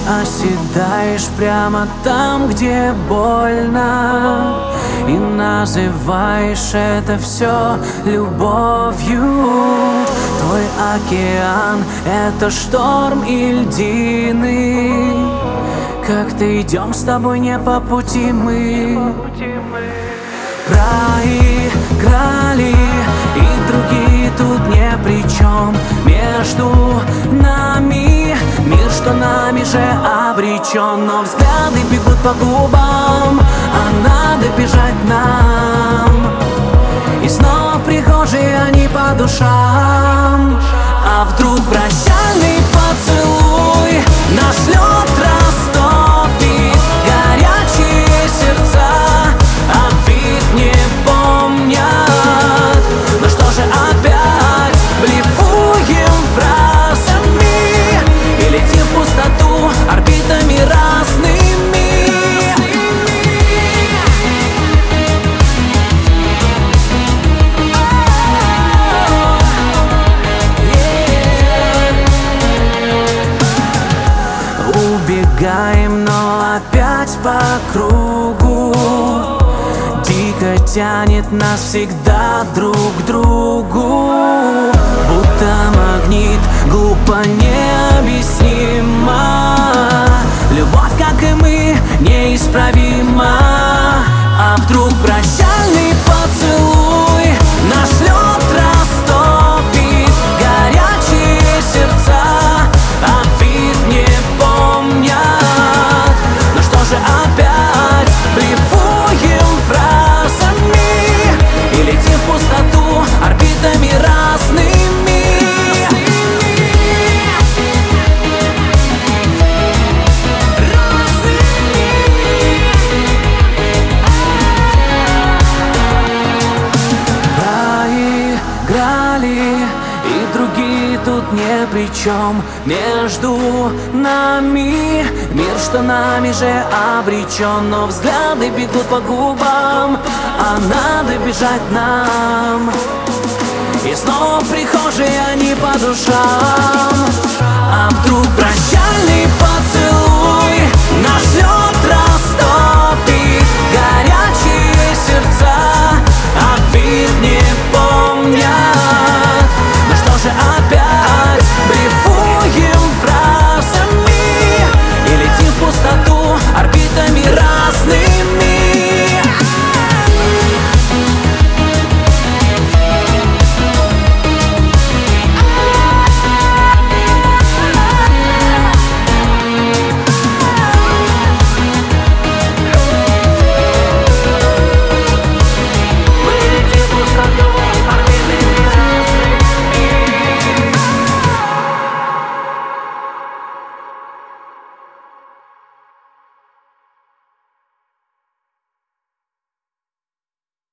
Оседаешь прямо там, где больно, и называешь это все любовью. Твой океан — это шторм и льдины. Как-то идем с тобой не по пути мы. Проиграли, и другие тут не при чем. Между нами мир, что нами же обречен. Но взгляды бегут по губам, а надо бежать нам. И снова в прихожей они по душам. А вдруг прощальный поцелуй наш лед растопит горячие сердца, обид не помнят. Ну что же опять блефуем фразами и летим в пустоту орбитами разными? Убегаем, но опять по кругу. Дико тянет нас всегда друг к другу. Будто магнит, глупо необъяснимо. Любовь, как и мы, неисправима. А вдруг прощальный поцелуй наш лед растопит горячие сердца, обид не помнят. Ну что же опять блефуем фразами и летим в пустоту орбитами разными? Проиграли, и другие тут не при чем. Между нами мир, что нами же обречен. Но взгляды бегут по губам, а надо бежать нам. И снова в прихожей они по душам. А вдруг прощальный поцелуй наш лед